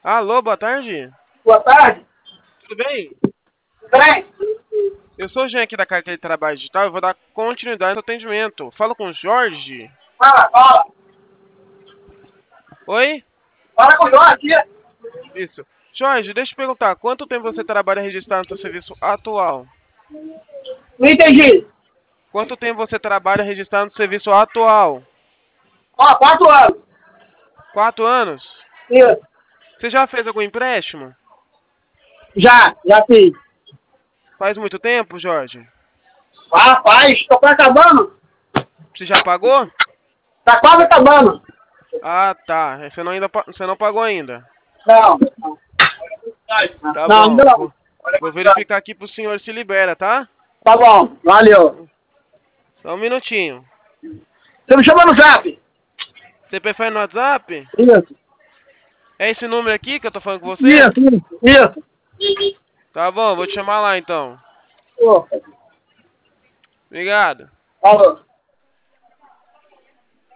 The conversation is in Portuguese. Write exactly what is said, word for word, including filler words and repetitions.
Alô, boa tarde. Boa tarde. Tudo bem? Tudo bem? Eu sou o Jean aqui da Carteira de Trabalho Digital e vou dar continuidade no atendimento. Falo com o Jorge. Fala, fala. Oi? Fala com o Jorge aqui. Isso. Jorge, deixa eu te perguntar, quanto tempo você trabalha registrado no seu serviço atual? Não entendi. Quanto tempo você trabalha registrado no serviço atual? Ó, quatro anos. Quatro anos? Isso. Você já fez algum empréstimo? Já, já fiz. Faz muito tempo, Jorge? Rapaz, tô quase acabando. Você já pagou? Tá quase acabando. Ah, tá. Você não, ainda, pa- você não pagou ainda. Não. Tá Não, bom. ainda não. Vou, vou verificar aqui pro senhor se libera, tá? Tá bom, valeu. Só um minutinho. Você me chama no zap? Você prefere no WhatsApp? Isso. É esse número aqui que eu tô falando com você? Isso, isso. Isso. Tá bom, vou te chamar lá então. Ô, Obrigado. falou.